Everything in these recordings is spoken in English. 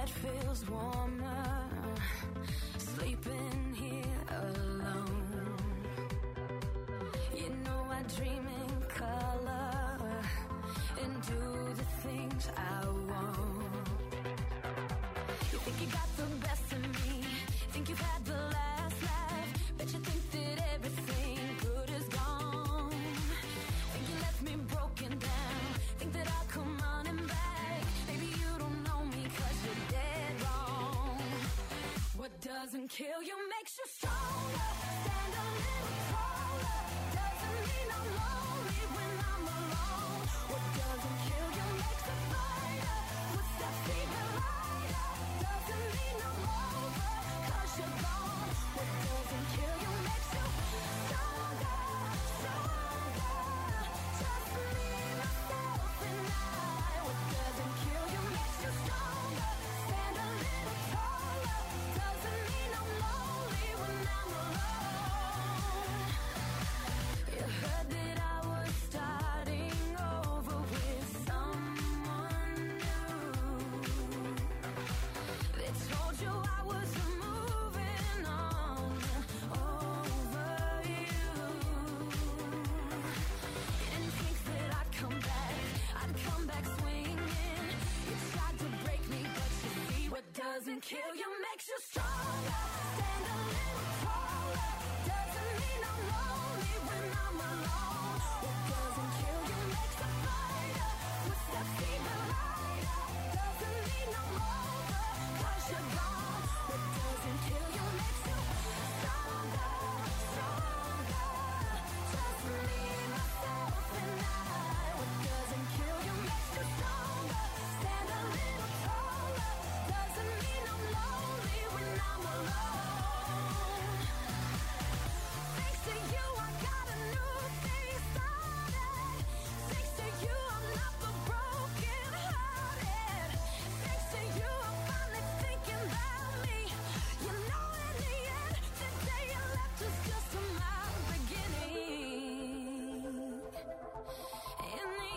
bed feels warmer, sleeping here alone. You know I dream in color and do the things I want. You think you got the best of me, think you've had the last laugh, bet you think that everything good is gone. Think you left me broken down, think that I'll come running back. Maybe you don't know me 'cause you're dead wrong. What doesn't kill you makes you stronger. Stand a little taller. Doesn't mean I'm lonely when I'm alone. What doesn't kill you makes a fighter. Puts that fever lighter. Doesn't mean I'm over 'cause you're gone. What doesn't kill you makes you stronger, stronger. Just me, myself and I. What doesn't kill you makes you stronger. Stand a little taller. Doesn't mean I'm lonely when I'm alone. You heard that I was starting over with someone new. They told you I was moving on over you. You didn't think that I'd come back swinging. You tried to break me, but you see what doesn't kill you makes you stronger. Stand a little taller. Doesn't mean I'm lonely when I'm alone. What doesn't kill you makes a fighter. Puts that fever lighter. Doesn't mean I'm over 'cause you're gone. What doesn't kill you makes you stronger, stronger. Just me, myself and I. What doesn't kill you makes you stronger. Stand a little taller. Doesn't mean I'm lonely when I'm alone. Thanks to you, I got a new thing started. Thanks to you, I'm not the broken hearted. Thanks to you, I'm finally thinking about me. You know, in the end, the day you left was just my beginning. In the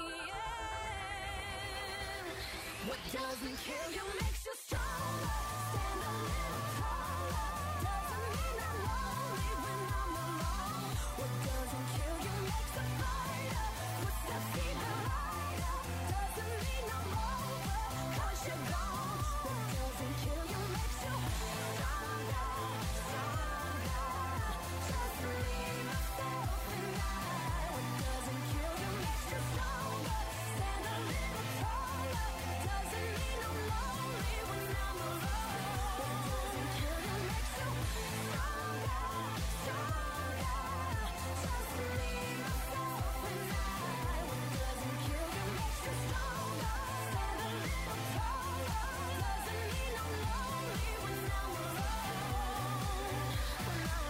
end, what doesn't kill you makes you stronger. Stand a little taller. Doesn't mean I'm lonely when I'm alone. What doesn't kill you makes a fighter. Puts that fever lighter. Doesn't mean I'm over 'cause you're gone. What doesn't kill you makes you stronger, stronger. Just me, myself and I. What doesn't kill you makes you stronger. Stand a little taller. Doesn't mean I'm lonely when I'm alone. What doesn't kill you makes you stronger, stronger. Just me, myself and I. What doesn't kill you makes you stronger. Stand a little taller. Doesn't mean I'm lonely when I'm alone. When I'm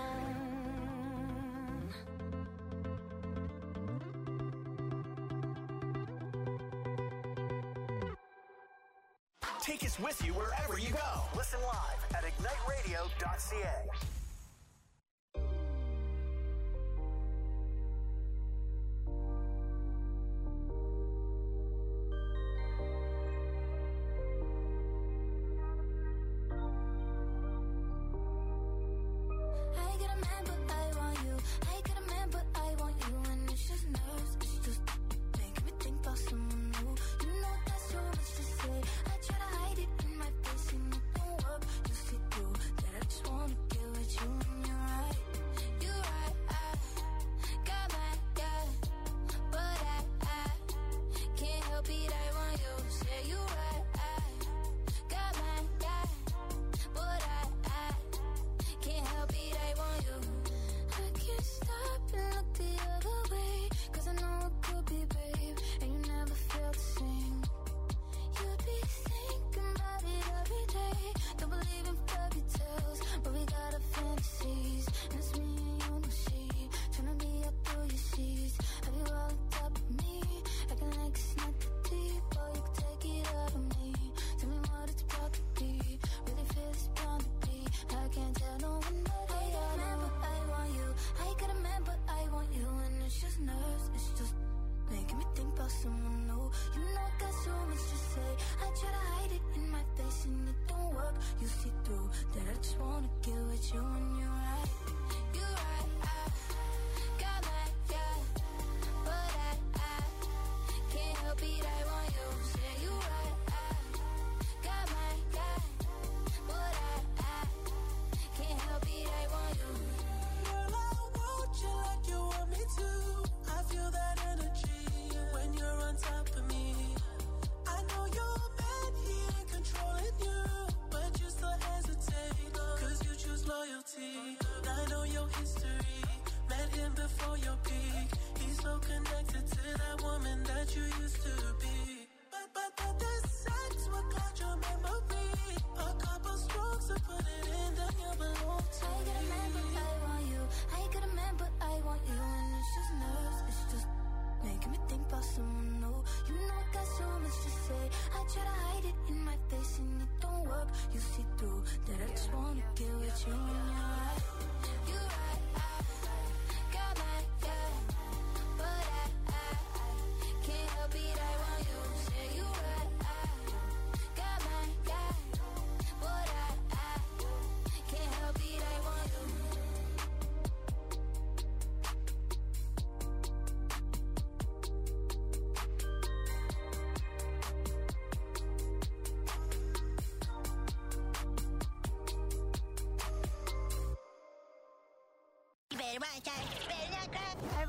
Take us with you wherever you go. Listen live at igniteradio.ca. I get a man, but I want you. I get a man, but I want you. And it's just nerves, it's just making me think about someone new. You know that's so much to say. I try to hide it in my face and it don't work. You see through that I just wanna get with you.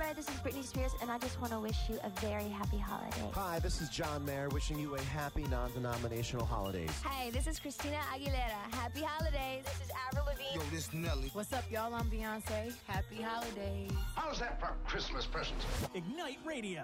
Laura, this is Britney Spears, and I just want to wish you a very happy holiday. Hi, this is John Mayer, wishing you a happy non-denominational holidays. Hey, this is Christina Aguilera. Happy holidays. This is Avril Lavigne. Yo, this is Nelly. What's up, y'all? I'm Beyonce. Happy holidays. How's that for Christmas presents? Ignite Radio.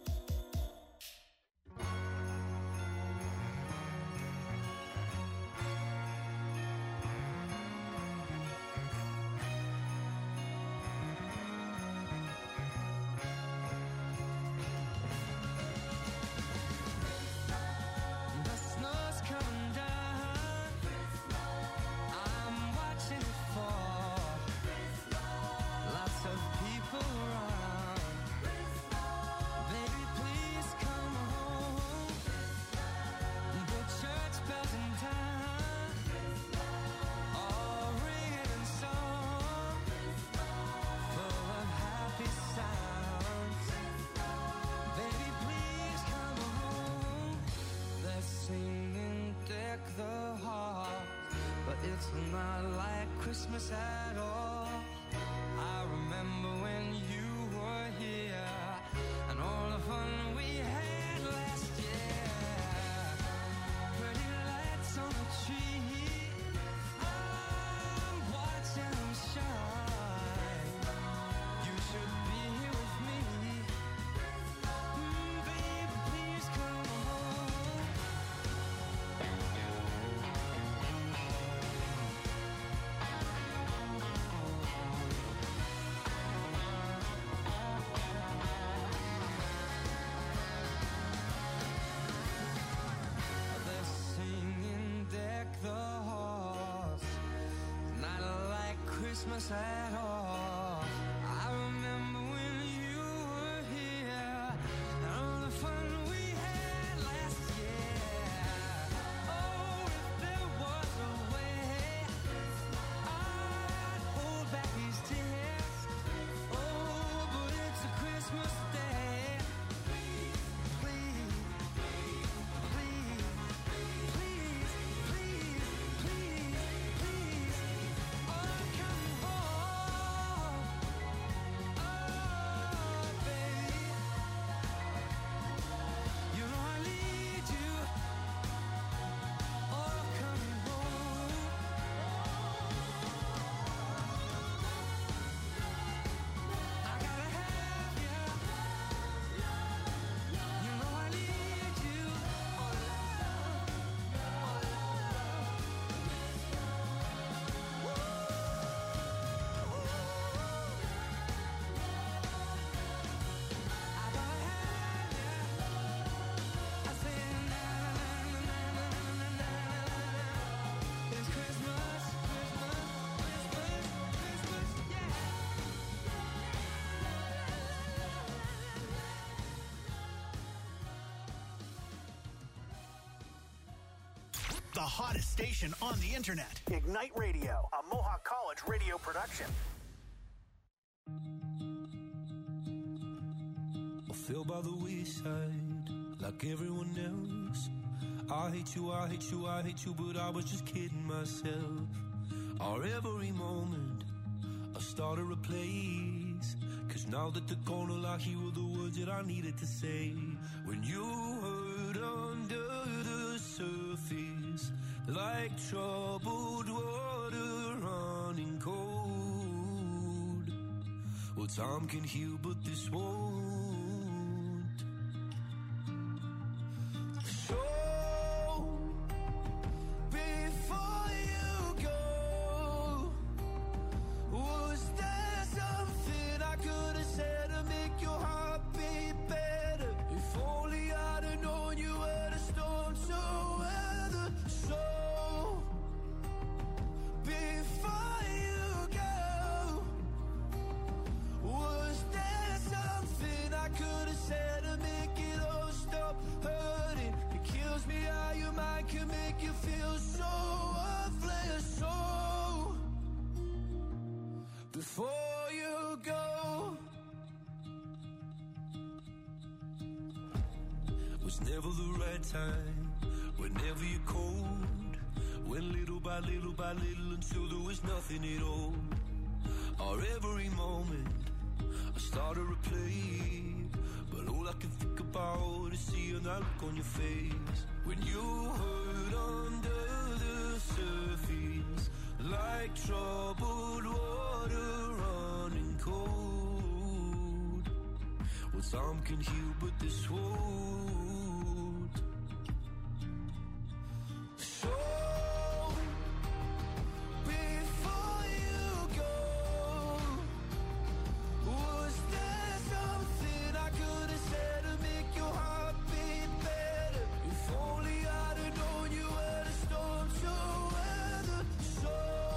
Christmas at all. I remember when you were here and all the fun we had last year. Pretty lights on the tree, I'm watching them shine. You should be here with me. Baby, please come home. Christmas at all. I remember when you were here and all the fun we had last year. Oh, if there was a way, I'd hold back these tears. Oh, but it's a Christmas day. Please, please, please, please, please, please, please, please. Oh, come home. Oh, baby. You know I need you. Oh, come home. I gotta have you. You know I need you. Oh, love. Oh, love. I gotta have you. I say na na na na na na na na. It's Christmas, Christmas, Christmas, Christmas, yeah. The hottest station on the internet. Ignite Radio, a Mohawk College radio production. I feel by the wayside like everyone else. I hate you, I hate you, I hate you, but I was just kidding myself. Our every moment I started a place. Cause now that they're gone, all I hear were the words that I needed to say. When you hurt under the surface, like troubled water running cold. Well, time can heal, but this won't. So, before you go, was there something I could have said to make your heart beat better? If only I'd have known you were the storm to weather. So, before you go, was there something I could have said to make it all stop hurting? It kills me how your mind can make you feel so worthless. So, before you go, was never the right time, whenever you're cold. Went little by little by little until there was nothing at all. Our every moment I start a replay, but all I can think about is seeing that look on your face when you hurt under the surface, like troubled water running cold. Well, time can heal, but this won't. So before you go, was there something I could have said to make your heart beat better? If only I'd have known you were the storm to weather. So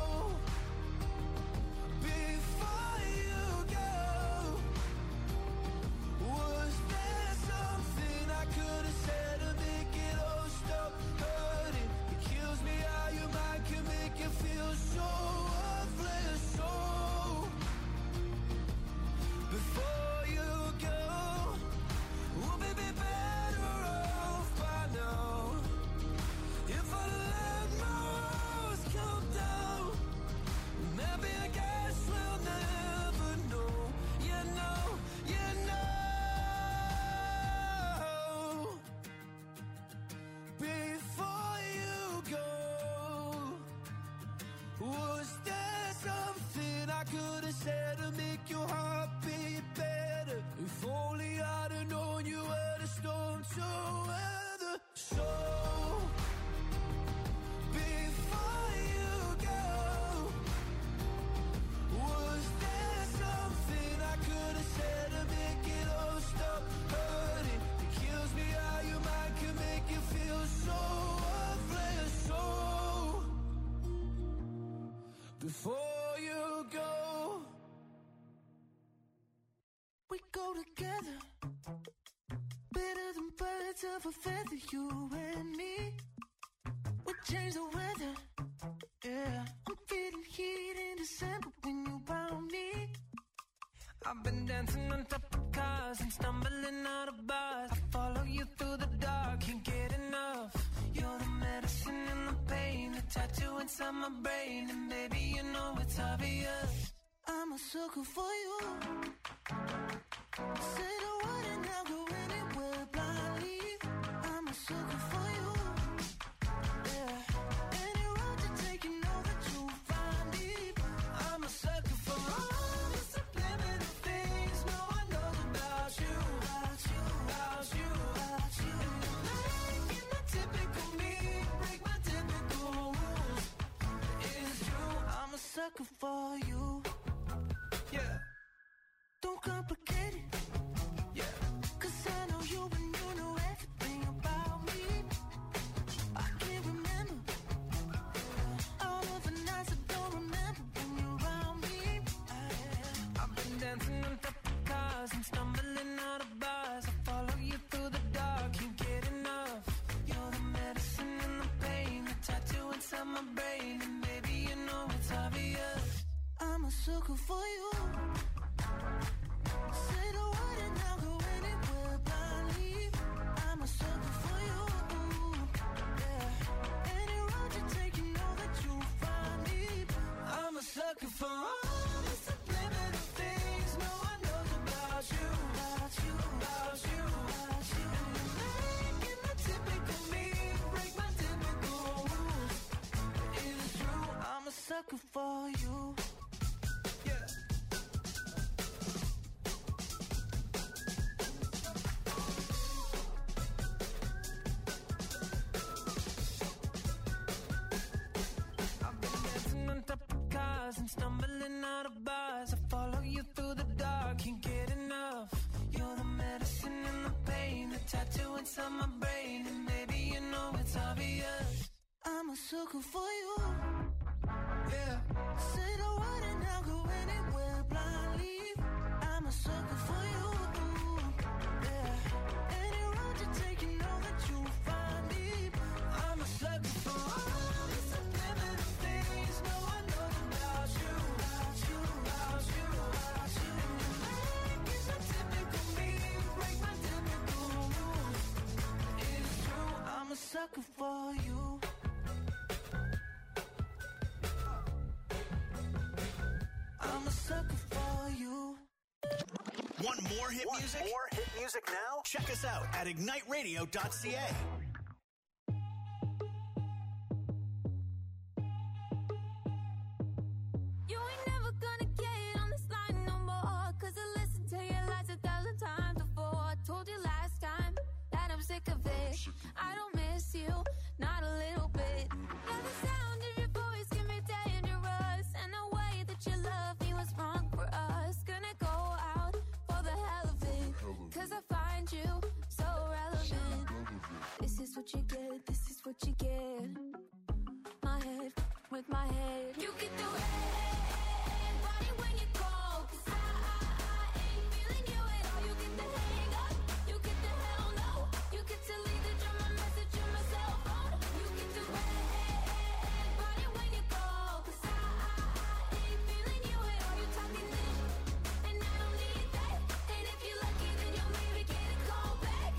before you go, was there something I could have said to make it all stop hurting? It kills me how your mind can make you feel so worthless. So before you go, we'll be better off by now. If I let my walls come down, maybe I guess we'll never know. You know, you know. Before you go, was there something I could have said to make your heart beat better? If only I'd have known you were the storm to weather. So before you go, was there something I could have said to make it all stop hurting? It kills me how your mind can make you feel so worthless. So before you go, we go together, better than birds of a feather, you and me. We change the weather, yeah. I'm feeling heat in December when you found me. I've been dancing on top of cars and stumbling out of bars. I follow you through the dark, can't get enough. You're the medicine and the pain, the tattoo inside my brain, and baby, you know it's obvious. I'm a sucker for you. Say the word and I'll go anywhere blindly. I'm a sucker for you. Yeah. Any road you take, you know that you'll find me. I'm a sucker for all the subliminal things no one knows about you. About you, about you, about you. And you're making the typical me break my typical rules. It's true, I'm a sucker for you. Yeah. Don't complicate it. Yeah. 'Cause I know you and you know everything about me. I can't remember all of the nights I don't remember when you're around me. I've been dancing on top of cars and stumbling out of bars. I follow you through the dark, can't get enough. You're the medicine and the pain, the tattoo inside my brain, and baby, you know it's obvious. I'm a sucker for you. Say the word and I'll go anywhere blindly. I'm a sucker for you. Yeah. Any road you take, you know that you'll find me. I'm a sucker for all the subliminal things no one knows about you. About you, about you, about you. And you're making the typical me break my typical rules. It's true, I'm a sucker for you. Yeah. I've been dancing on top of cars and stumbling out of bars. I follow you through the dark, can't get enough. You're the medicine and the pain, the tattoo inside my brain, and baby, you know it's obvious. I'm a sucker for you. Yeah. Say the word and I'll go anywhere blindly. I'm a sucker for you. Yeah. Any road you take, you know that you'll find me. I'm a sucker for all the subliminal things no one knows about you. About you, about you, about you. And you're making the typical me break my typical rules. It's true, I'm a sucker for you. I'm a sucker for you. more hit music? More hit music now? Check us out at igniteradio.ca. You ain't never gonna get on this line no more, 'cause I listened to your lies 1,000 times before. I told you last time that I'm sick of it. I don't miss you, not a little bit. Yeah, the sound of your voice can be dangerous, and the way that you love me was wrong for us. Gonna go out for the hell of it, 'cause I find you so relevant. This is what you get, this is what you get. My head with my head. You get the red body when you call, 'cause I ain't feeling you at all. You get the hang up, you get the hell no. You get to leave the drama message in my cell phone. You get the red body when you call, 'cause I ain't feeling you at all. You talking this, and I don't need that. And if you're lucky, then you'll maybe get a call back.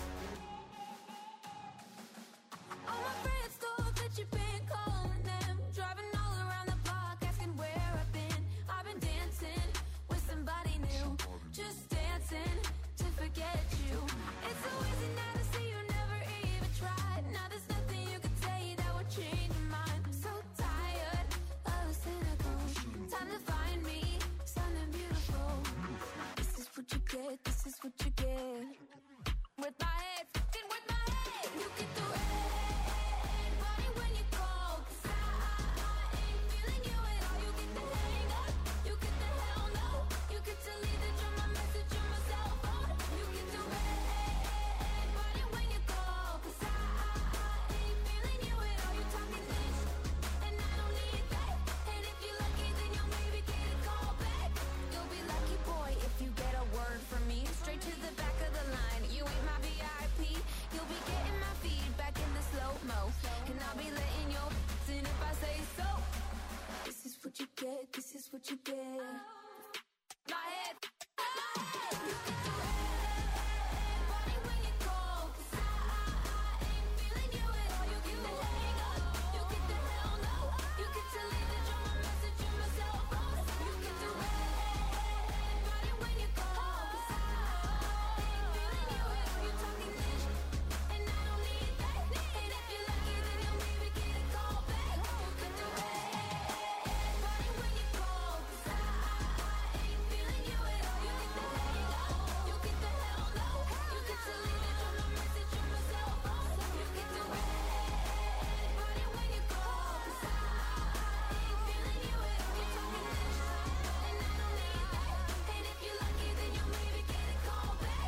All my friends thought that you've been calling them, driving all around the block, asking where I've been. I've been dancing with somebody new, just dancing to forget you. It's so easy now to see you never even tried. Now there's nothing you can say that would change your mind. So tired of the cynical. Time to find me something beautiful. This is what you get, this is what you get. With my head, fucking with my head. You get the red body when you call, 'cause I ain't feeling you at all. You get the hang up, you get the hell no. You get to leave the drama message on my cell phone. You get the red body when you call, 'cause I ain't feeling you at all. You talking this, and I don't need that. And if you're lucky, then you'll maybe get a call back. You'll be lucky, boy, if you get a word from me. Straight to the back of the line. You ain't my VIP. You'll be getting my feedback in the slow-mo, and I'll be letting your in if I say so. This is what you get, this is what you get. My head, you get the red body when you call, 'cause I ain't feeling you at all. You get the hang up, you get the hell no. You get to leave the drama message on my cell phone. You get the red body when you call, 'cause I ain't feeling you at all. You talking this, and I don't need that. And if you're lucky, then you'll maybe get a call back. You get the red body when you call, 'cause I ain't feeling you at all. You get the hang up, you get the hell no. You get to leave the drama message on my cell phone. You get the red body when you call, 'cause I ain't feeling you at all. You talking this, and I don't need that. And if you're lucky, then you'll maybe get a call back.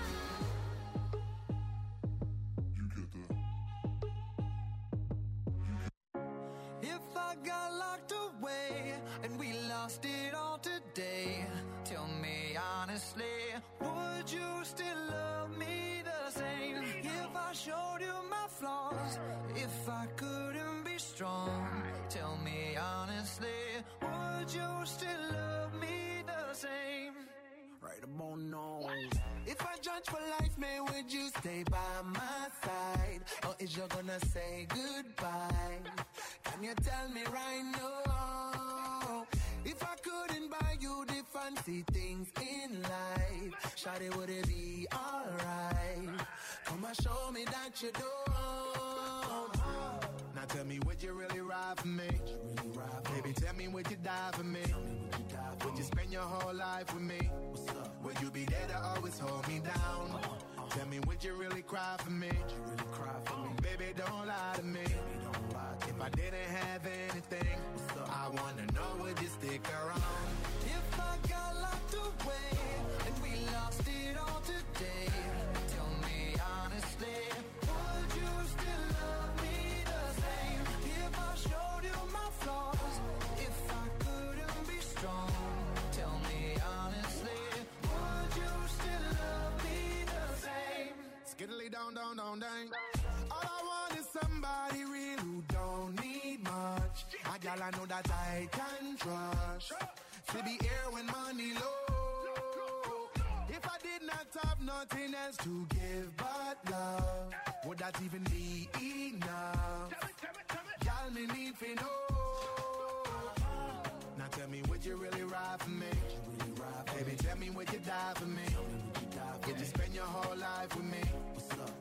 If I got locked away and we lost it all today, tell me honestly, would you still love me the same? If I showed you my flaws, if I couldn't be strong, tell me honestly, would you still love me the same? Right about now. If I judge for life, man, would you stay by my side? Or is you gonna say goodbye? Can you tell me right now? If I couldn't buy you the fancy things in life, shawty, would it be alright? Come and show me that you don't. Now tell me, would you really ride for me? Baby, tell me, would you die for me? Would you spend your whole life with me? Would you be there to always hold me down? Tell me, would you really cry for me? Baby, don't lie to me. If I didn't have anything, I wanna know, would you stick around? If I got locked away and we lost it all today, tell me honestly, would you still love me the same? If I showed you my flaws, if I couldn't be strong, tell me honestly, would you still love me the same? Skiddly down, down, down, down. All I want is somebody real who don't need much. A gal I know that I can trust, to be here when money low. If I did not have nothing else to give but love, would that even be enough? Y'all me need to know. Now tell me, would you really ride for me? Baby, tell me, would you die for me?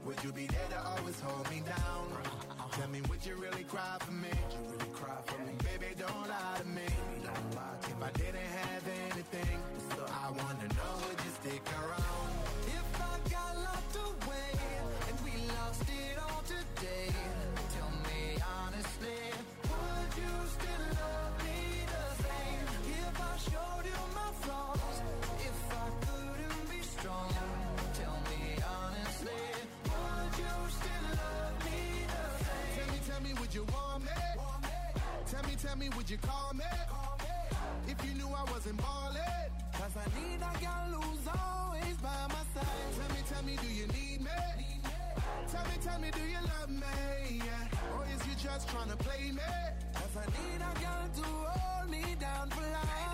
Would you be there to always hold me down? Tell me, would you really cry for me? Baby, don't lie to me. If I didn't have anything, so I wanna know, would you stick around? If I got locked away and we lost it all today, tell me honestly, would you still love me the same? If I showed you my flaws, if I couldn't be strong, tell me honestly, would you still love me the same? Tell me, would you want me? Tell me, would you call me? If you knew I wasn't ballin'. Cause I need a girl who's always by my side. Tell me, do you need me? Tell me, do you love me? Yeah. Or is you just tryna play me? Cause I need a girl to hold me down for life.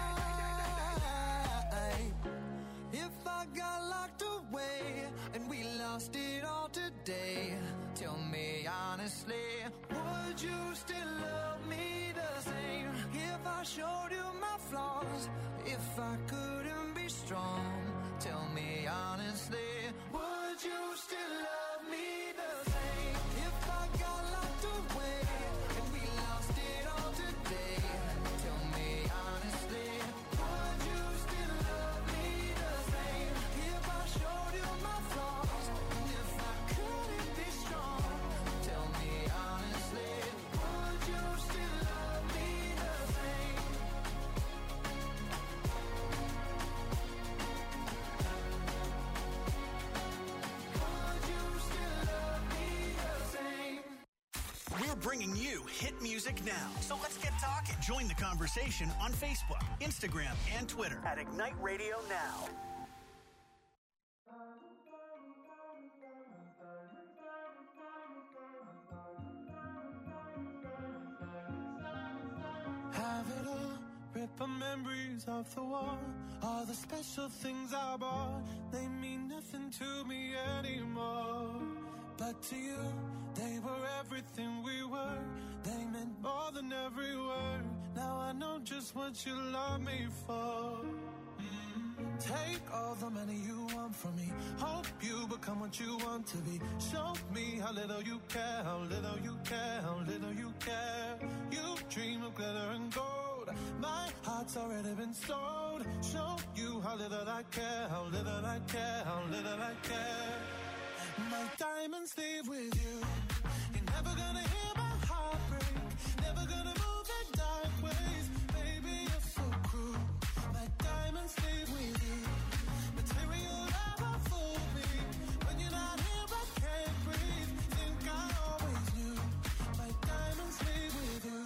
If I got locked away and we lost it all today, tell me honestly, would you still love me the same? If I showed you my flaws, if I couldn't be strong, tell me honestly, would you still love me the same? If I got locked away and we lost it all today, tell me honestly, would you still love me the same? If I showed you my flaws, and if I couldn't be strong, tell me honestly, would you still love me the same? Would you still love me the same? We're bringing you hit music now. So let's get talking. Join the conversation on Facebook, Instagram, and Twitter at Ignite Radio Now. Have it all, rip our memories off the wall. All the special things I bought, they mean nothing to me anymore. But to you, they were everything we were. They meant more than every word. Now I know just what you love me for. Take all the money you want from me. Hope you become what you want to be. Show me how little you care, how little you care, how little you care. You dream of glitter and gold. My heart's already been sold. Show you how little I care, how little I care, how little I care. My diamonds leave with you. You're never gonna hear my heart break. Never gonna move in dark ways. Baby, you're so cruel. My diamonds leave with you. Material never fooled me. When you're not here, I can't breathe. Think I always knew. My diamonds leave with you.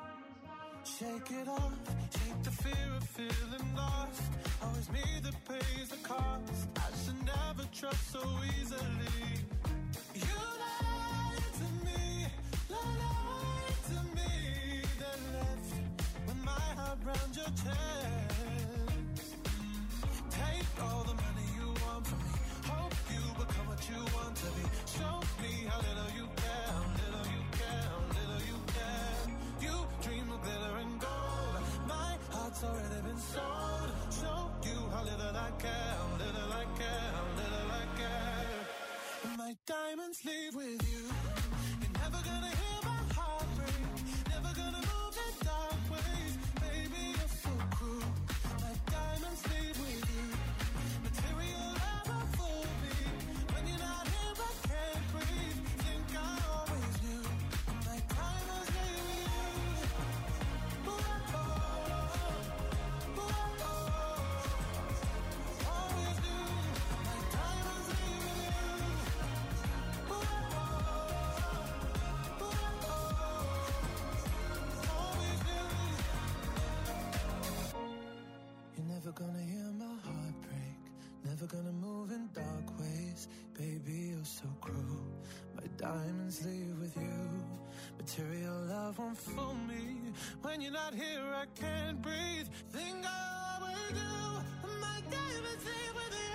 Shake it off. Shake the fear of feeling lost. Always me that pays the cost. I should never trust so easily. You lied to me, lied to me. Then left with my heart round your chest. Take all the money you want from me. Hope you become what you want to be. Show me how little you care, how little you care, how little you care. You dream of glitter and gold. My heart's already been sold. Show you how little I care, how little I care, how little I care. My diamonds leave with you. You're never gonna hear my heart break. Never gonna move in dark ways. Baby, you're so cruel. My diamonds leave with you. Material never fooled me. When you're not here, I can't breathe. Think I always knew. My diamonds leave with you. Ooh, oh, oh, oh, oh. Always knew. My diamonds leave with you. Ooh, oh, oh, oh, oh. Always knew. You're never gonna hear my heart break. Never gonna move in dark ways. Baby, you're so cruel. My diamonds leave with you. Material love won't fool me. When you're not here, I can't breathe. Think I always do. My diamonds leave with you.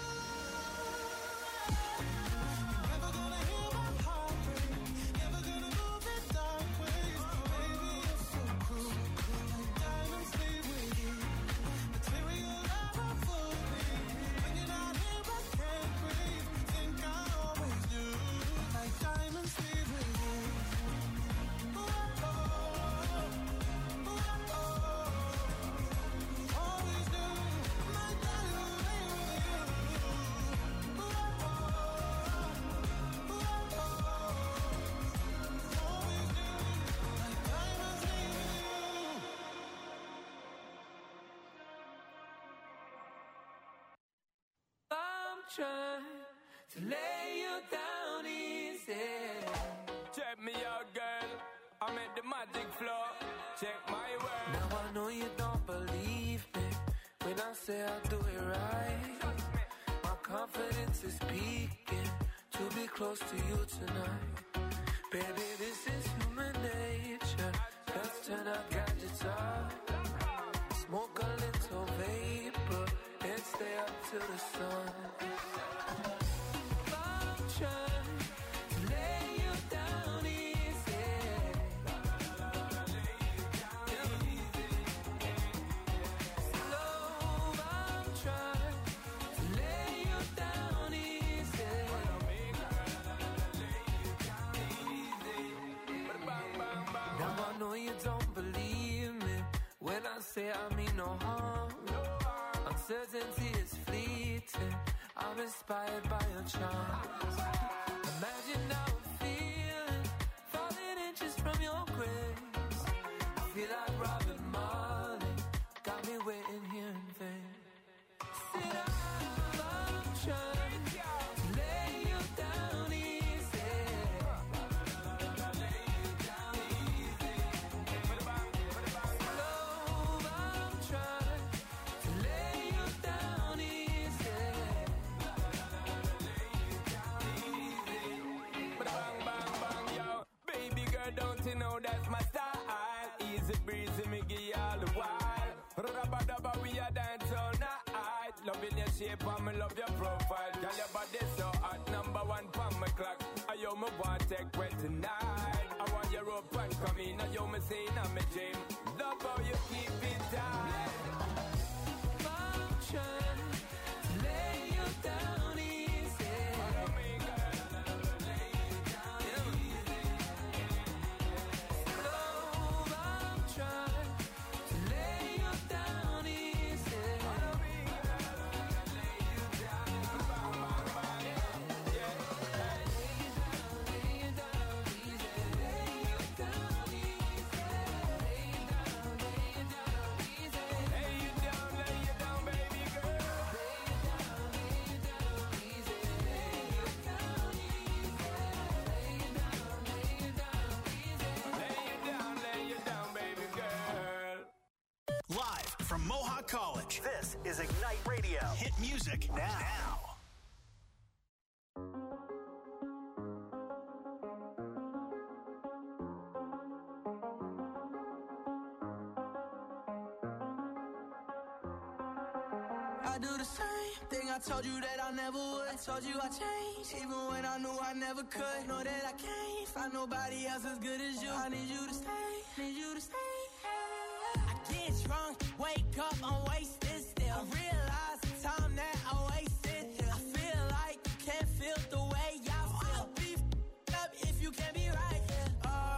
You're never gonna hear my heart break. Never gonna move in dark ways. Baby, you're so cruel. My diamonds leave with you. Material never fooled me. When you're not here, I can't breathe. Think I always knew. trying to lay you down easy. Check me out, girl. I'm at the magic floor. Check my word. Now I know you don't believe me when I say I'll do it right. My confidence is peaking to be close to you tonight. Baby, this is human nature. Let's turn our gadgets off. Smoke a little vapor and stay up till the sun. I'm trying to lay you down easy. Slow, I'm trying to lay you down easy. Now I know you don't believe me when I say I mean no harm. Uncertainty is fleeting. I'm inspired by your charms. Imagine how I'm feeling, falling inches from your grace. I feel like Robin Marley, got me waiting here in vain. Sit up, I'm trying to lay you down easy. Don't you know that's my style? Easy breezy, me give you all the while. Rabba-dabba, we a dance all night. Loving your shape and me love your profile. Girl, your body so hot, number one pon my clock. I yo me want take wet tonight. I want your rope and come in. I yo me saying I'm a dream. Love how you keep it tight. I'm trying to lay you down easy. Follow me, girl. Live from Mohawk College, this is Ignite Radio. Hit music now. I do the same thing I told you that I never would. I told you I changed, even when I knew I never could. Know that I can't find nobody else as good as you. I need you to stay, need you to stay. I get drunk, wake up, I'm wasted still. I realize the time that I wasted here. I feel like you can't feel the way I feel. I'll be up if you can't be right here.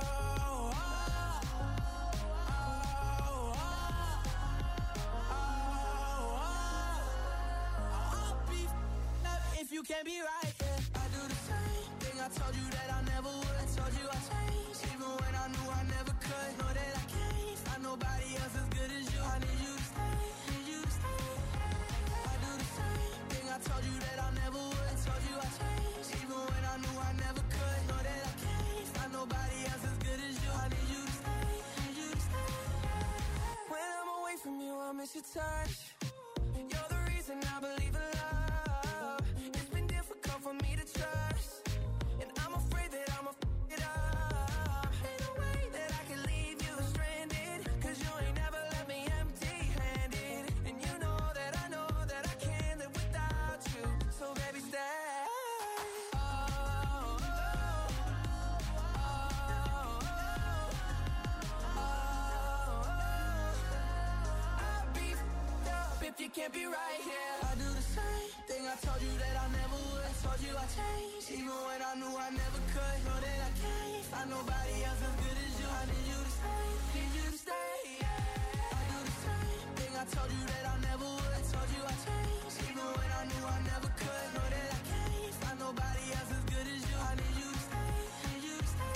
If you can't be right, yeah. I do the same thing I told you that I never would. I told you I changed, even when I knew I never could. Know that I can't find nobody else as good as you. I need you to stay, need you to stay. I do the same thing I told you that I never would. I told you I changed, even when I knew I never could. Know that I can't find nobody else as good as you. I need you to stay, need you to stay. When I'm away from you, I miss your touch. You're the reason I believe in love. For me to trust, and I'm afraid that I'ma f it up. Ain't no way that I can leave you stranded, 'cause you ain't never left me empty-handed. And you know that I can't live without you. So baby, stay. I'll be f***ed up if you can't be right here. I do the same thing I told you that I never would. I told you I changed, even when I knew I never could. Know that I can't find nobody else as good as you. I need you to stay, need you to stay. Yeah. I do the same thing I told you that I never would. I told you I changed, even when I knew I never could. Know that I can't find nobody else as good as you. I need you to stay, need you to stay.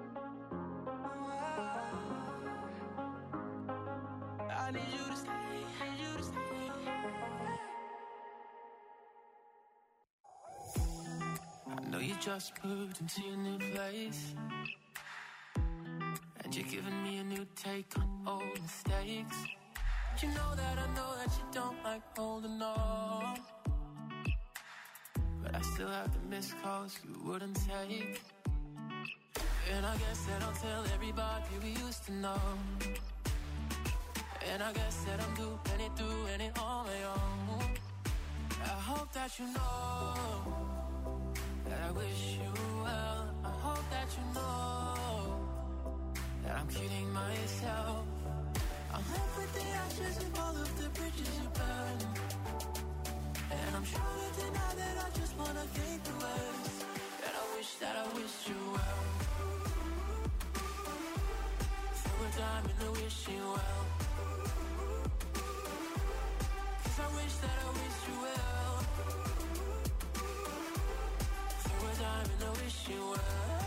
I need you to stay. I know you just moved into your new place, and you're giving me a new take on old mistakes. You know that you don't like holding on, but I still have the missed calls you wouldn't take. And I guess that I'll tell everybody we used to know. And I guess that I'm doing it on my own. I hope that you know that I wish you well. I hope that you know that I'm kidding myself. I'm left with the ashes of all of the bridges you burned, and I'm trying to deny that I just wanna think the worst. And I wish you well. Throw a dime in the wishing well, 'cause I wish you well. Throw a dime in the wishing well,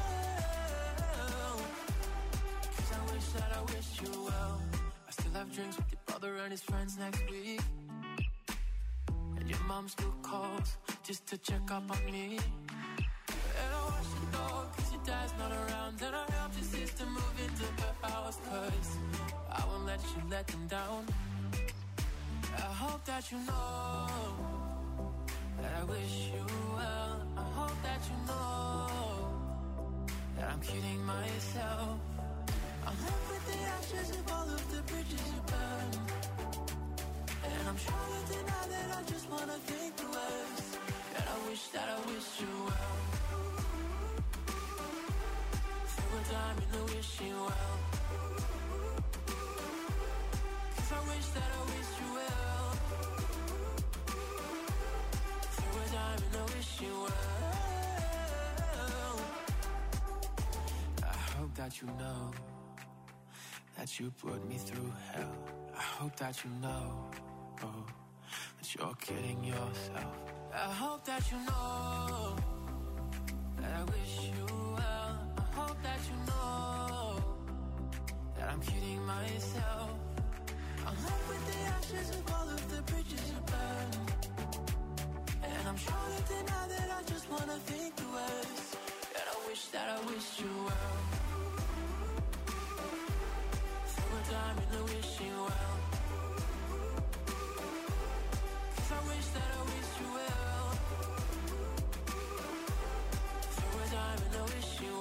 'cause I wish you well. I still have drinks with your brother and his friends next week, and your mom still calls just to check up on me. And I watch the dog 'cause your dad's not around, and I helped your sister move into her house 'cause I won't let you let them down. I hope that you know that I wish you well. I hope that you know that I'm kidding myself. I'm left with the ashes of all of the bridges you burned, and I'm trying to deny that I just wanna think the worst. And I wish you well. Throw a dime in the wishing well, 'cause I wish you well. Throw a dime in the wishing well. I hope that you know that you put me through hell. I hope that you know, oh, that you're kidding yourself. I hope that you know that I wish you well. I hope that you know that I'm kidding myself. I'm left with the ashes of all of the bridges you burned, and I'm trying to deny that I just wanna think the worst. And I wish you well. Throw a dime in the wishing well, 'cause I wish you well. Throw a dime in the wishing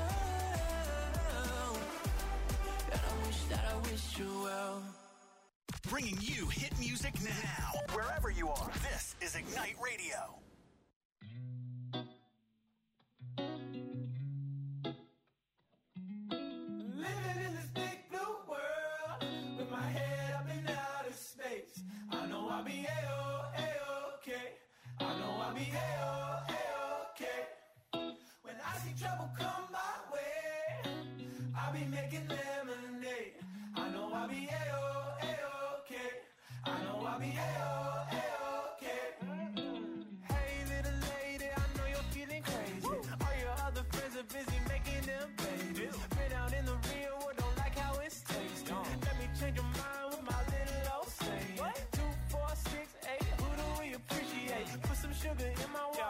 well, and I wish you well. Bringing you hit music now, wherever you are. This is Ignite Radio. Living in this big blue world, with my head up in outer space. I know I'll be A-okay. I know I'll be A-okay. When I see trouble come my way, I'll be making lemonade. I know I'll be A-okay. I know I'll be A-okay. Hey little lady, I know you're feeling crazy. All your other friends are busy making them babies. Been out in the real world, don't like how it's tasting. Let me change your mind with my little old saying. 2, 4, 6, 8, who do we appreciate? Put some sugar in my water.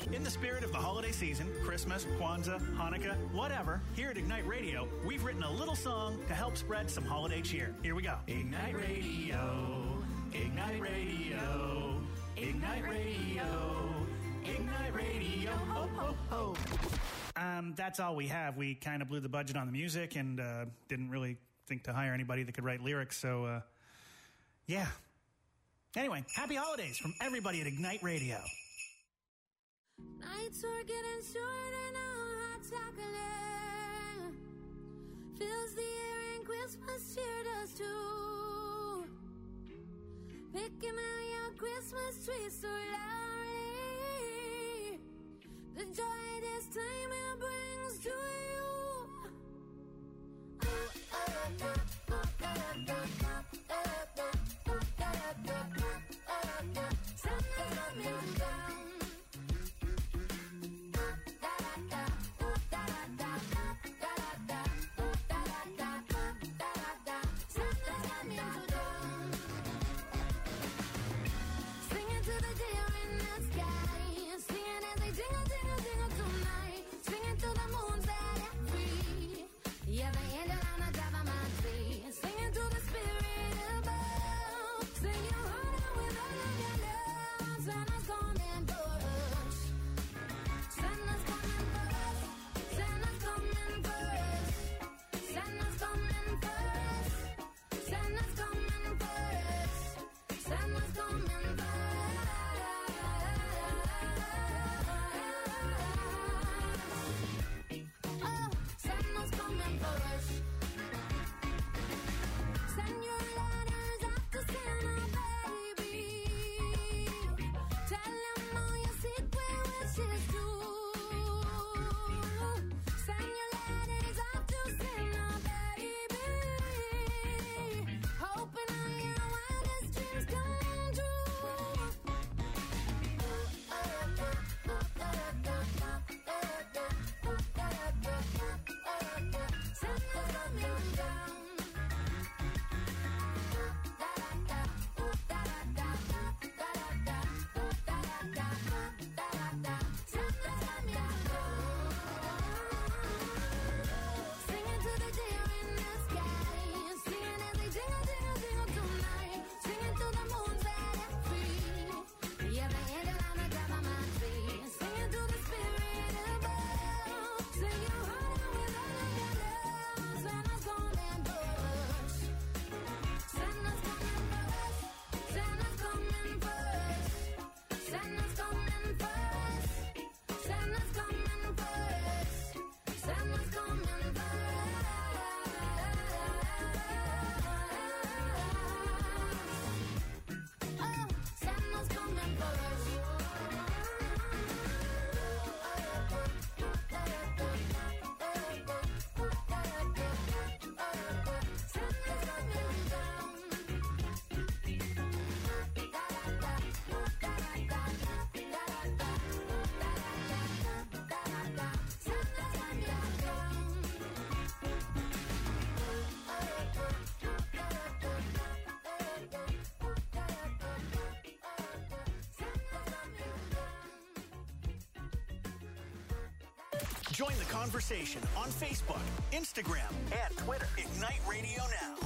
In the spirit of the holiday season, Christmas, Kwanzaa, Hanukkah, whatever, here at Ignite Radio, we've written a little song to help spread some holiday cheer. Here we go. Ignite Radio, Ignite Radio, Ignite Radio, Ignite Radio, ho, ho, ho. That's all we have. We kind of blew the budget on the music and didn't really think to hire anybody that could write lyrics, so, yeah. Anyway, happy holidays from everybody at Ignite Radio. Nights are getting shorter now, hot chocolate fills the air and Christmas cheer does too. Picking out your Christmas tree so loudly, the joy this time it brings to you. Santa's coming down. Join the conversation on Facebook, Instagram, and Twitter. Ignite Radio now.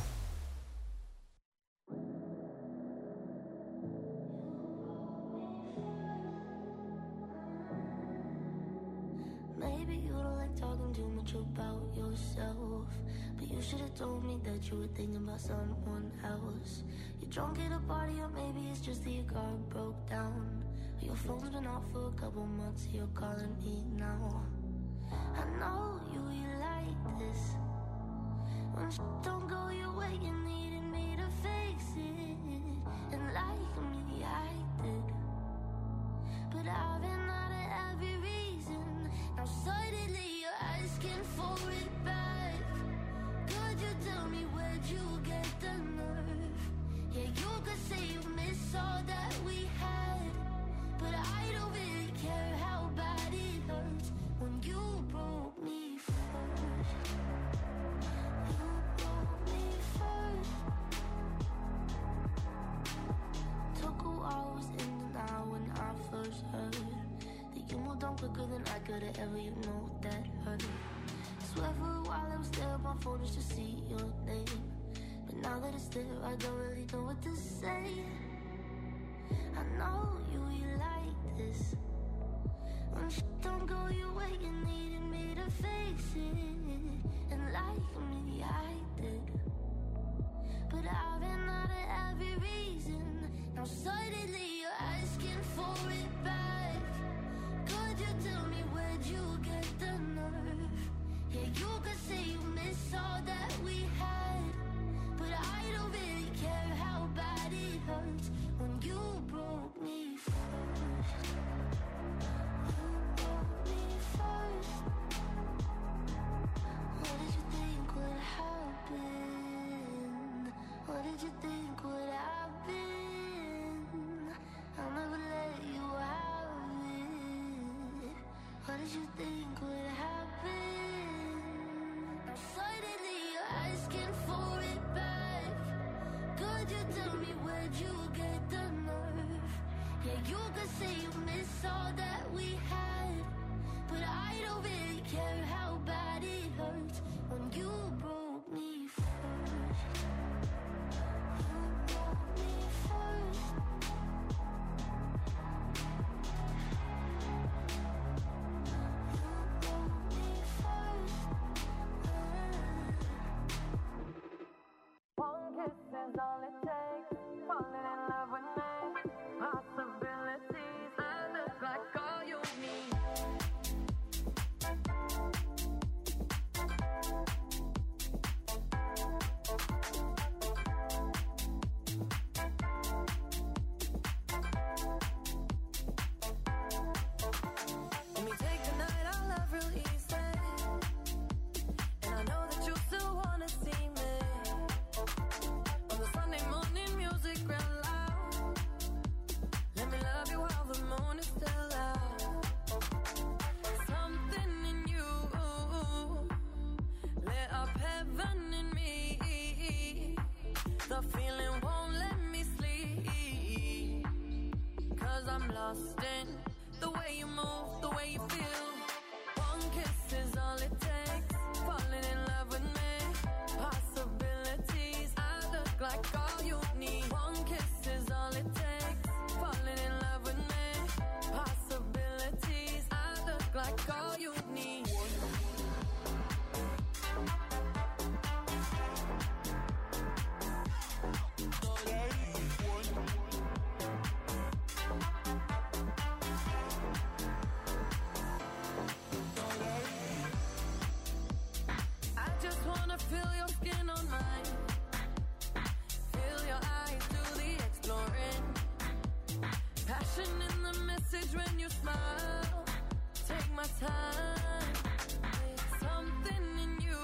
Maybe you don't like talking too much about yourself, but you should have told me that you were thinking about someone else. You're drunk at a party, or maybe it's just that your car broke down. Your phone's been off for a couple months, you're calling me now. I know you like this. When don't go your way, you needed me to fix it. And like me, I did. But I've been out of every reason. Now suddenly you're asking for it back. Could you tell me where'd you get the nerve? Yeah, you could say you miss all that we had, but I don't really care how bad it hurts when you broke me first. You broke me first. Took a while, was in quicker than I could've ever, you know that hurt. Swear for a while I would stare at my phone just to see your name. But now that it's there, I don't really know what to say. I know you like this. When shit don't go your way, you needed me to face it. And like me, I did. But I've been out of every reason. Now suddenly you're asking for it back. Could you tell me where'd you get the nerve? Yeah, you could say you miss all that we had, but I don't really care how bad it hurts when you broke me first. You broke me first. What did you think would happen? What did you think would happen? I'll never let you have it. What did you think would happen? Now suddenly you're asking for it back. Could you tell me where'd you get the nerve? Yeah, you could say you miss all that we had, but I don't really care how bad it hurts when you broke me first. You broke me first. One kiss is all it takes. Falling in love with me. Possibilities. I look like all you need. Let me take the night, I love real easy. And I know that you still wanna see me. On the Sunday morning, music real loud. Let me love you while the moon is still out. Something in you lit up heaven in me. The feeling won't let me sleep. 'Cause I'm lost in the way you move, the way you feel. One kiss is all it takes. Falling in love with me. Possibilities. I look like all you need. One kiss is all it takes. Falling in love with me. Possibilities. I look like all you need. I just wanna feel your skin on mine. Feel your eyes do the exploring. Passion in the message when you smile. Take my time. Something in you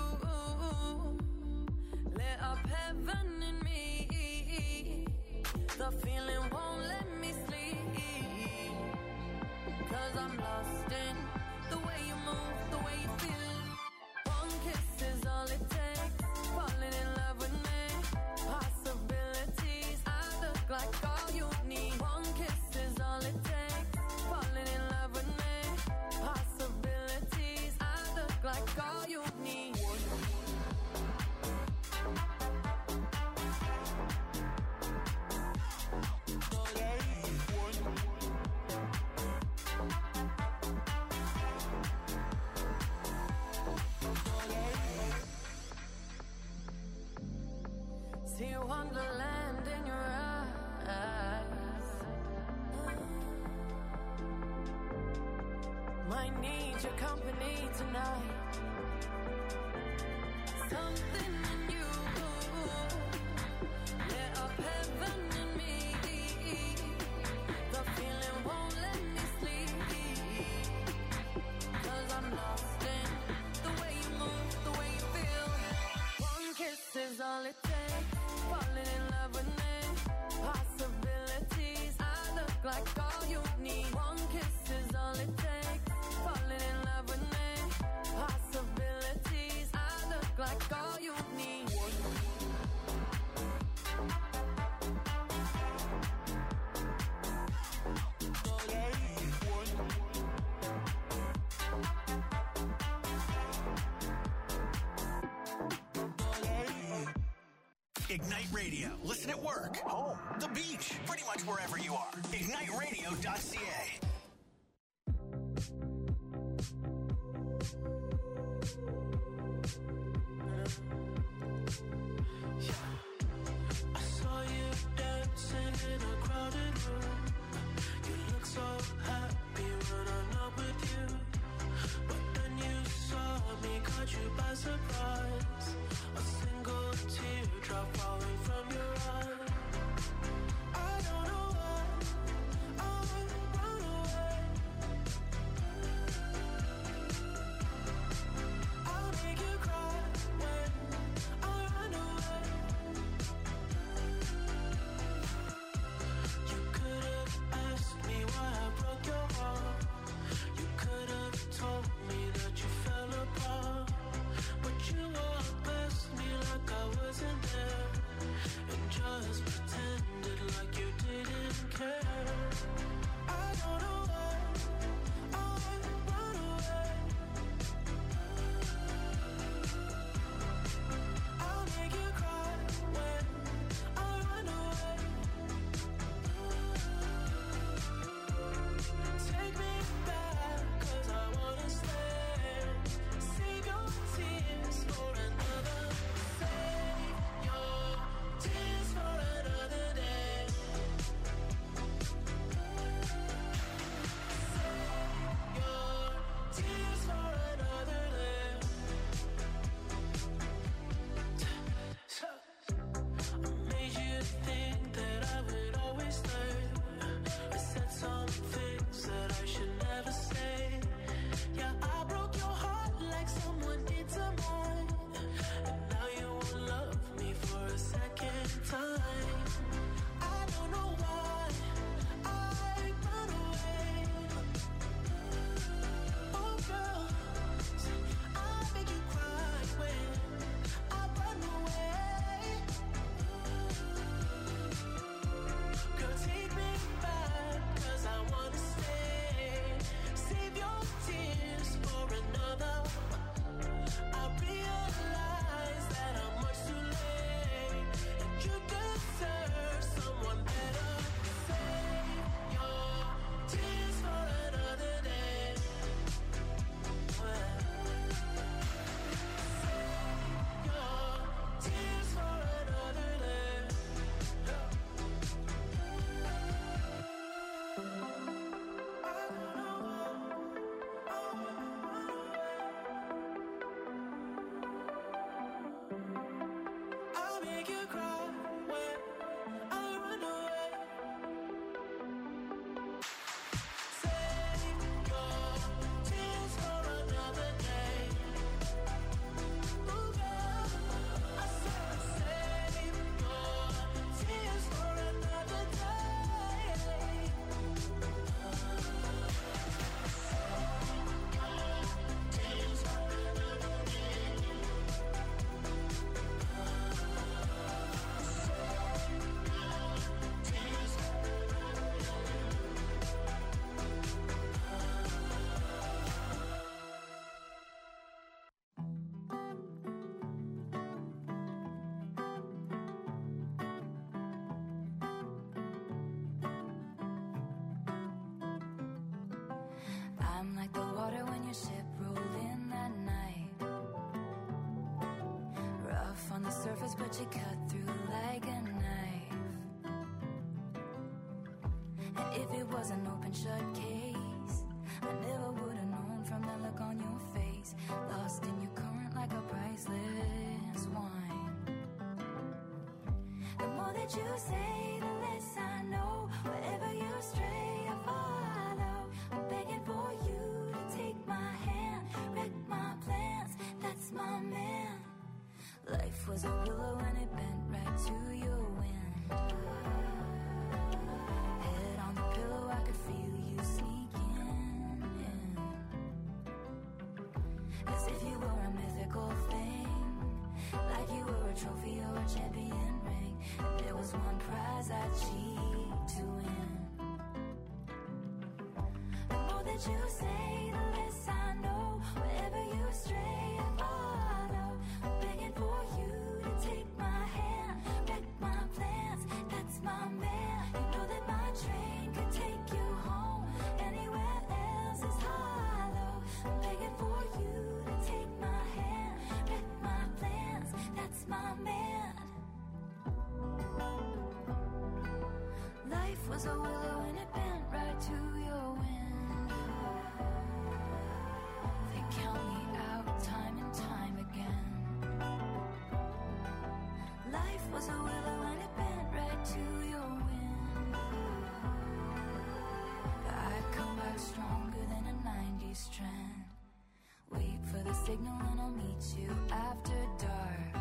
lit up heaven in me. The feeling won't let me sleep. 'Cause I'm lost in the way you move, the way you feel. One kiss is all it takes. Falling in love with me. Possibilities. I look like all you need. One kiss is all it takes. Falling in love with me. Possibilities. I look like all you need. See wonderland in your eyes. Might need your company tonight. Something in you lit up heaven in me. The feeling won't let me sleep. 'Cause I'm lost in the way you move, the way you feel. One kiss is all it takes. Falling in love with me. Possibilities. I look like all you need. One kiss is all it takes. Falling in love with me. Possibilities. I look like all you need. Ignite Radio. Listen at work, home, the beach, pretty much wherever you are. IgniteRadio.ca. I saw you dancing in a crowded room. You look so happy when I'm not with you. But then you saw me, caught you by surprise. A single teardrop falling from your eye. I don't know why I run away. I'll make you cry when I run away. You could have asked me why I broke your heart. You could have told me that you fell apart. But you walked past me like I wasn't there, and just pretended like you didn't care. I don't know why I run away. I'll make you cry when I run away. Take me back, 'cause I wanna stay. Save your tears for another. Save your tears for another day. Save your tears for another day. I made you think that I would always stay. I said some things that I should never say. Yeah, I broke your heart like someone did to mine. And now you won't love me for a second time. I don't know why I run away. Oh girl, I'll make you cry when I run away. Girl, take me back, 'cause I wanna stay. Save your tears for another. I realize that I'm much too late, and you deserve someone better. Save your tears for another day. Save your tears for another day. I'll make you cry when I run away. Save your tears for another day. Ooh, girl, I said save your tears for another day. Tears for another day. I'm like the water when your ship rolled in that night. Rough on the surface, but you cut through like a knife. And if it was an open shut case, I never would have known from the look on your face. Lost in your current like a priceless wine. The more that you say, the less I know. Wherever you stray, I follow. I'm begging for you to take my hand, wreck my plans. That's my man. Life was a willow and it bent right to your wind. Head on the pillow, I could feel you sneaking in. As if you were a mythical thing, like you were a trophy or a champion ring. And there was one prize I'd cheat to win. The more that you say, the less I know. Wherever you stray, I follow. I'm begging for you to take my hand. train could take you home. Anywhere else is hollow. I'm begging for you to take my hand, wreck my plans. That's my man. Life was a willow and it bent right to your wind. They count me out time and time again. Life was a willow and it bent right to your wind. But I come back stronger than a 90s trend. Wait for the signal and I'll meet you after dark.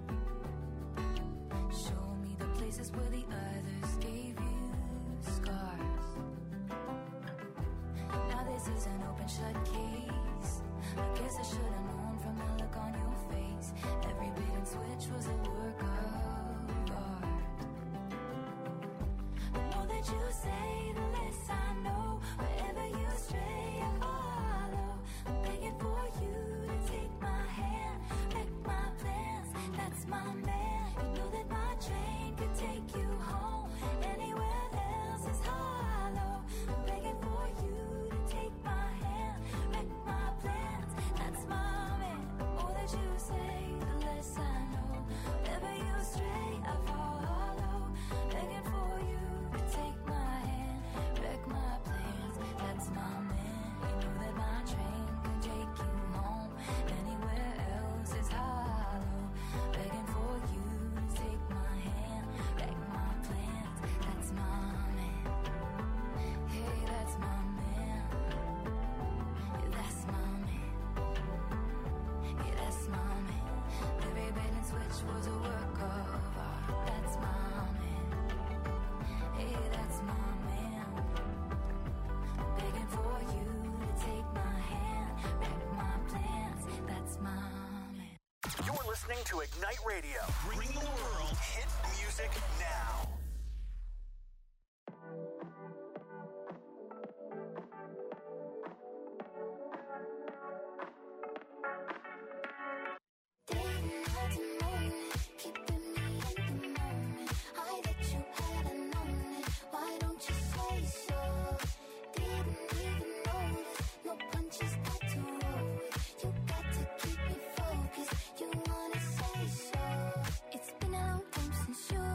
Show me the places where the others gave you scars. Now this is an open shut case. I guess I should have known from the look on your face. Every bait and switch was a work of art. The more that you say, the less I know. Wherever you stray, I follow. I'm begging for you to take my hand, wreck my plans. That's my man. You know that my train could take you home. Anywhere else is hollow. I'm begging for you to take my hand, wreck my plans. That's my man. The more that you say, the less I know. Wherever you stray, I follow. Begging for you to take my hand, wreck my plans. That's my man. You know that my train can take you home. Anywhere else is hollow. Begging for you to take my hand, wreck my plans. That's my man. Hey, that's my man. Yeah, that's my man. Yeah, that's my man. Every bait and switch was a work of art. That's my man. Hey, that's my man. Begging for you to take my hand, wreck my plans. That's my man. You're listening to Ignite Radio. Bring the world hit music now. It's been a long time since you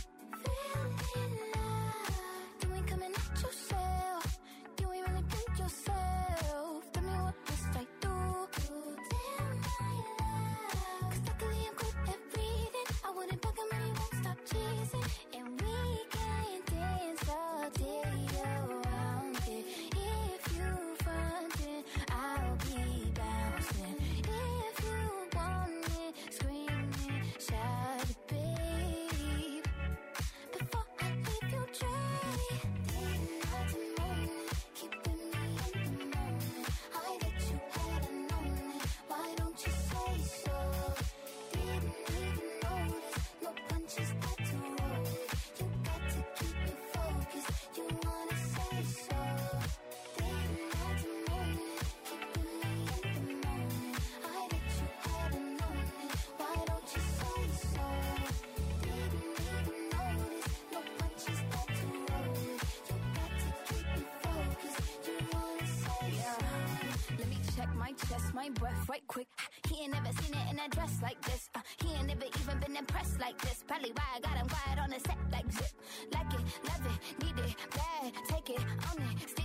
my breath right quick. He ain't never seen it in a dress like this. He ain't never even been impressed like this. Probably why I got him quiet on the set like zip. Like it, love it, need it, bad, take it, own it.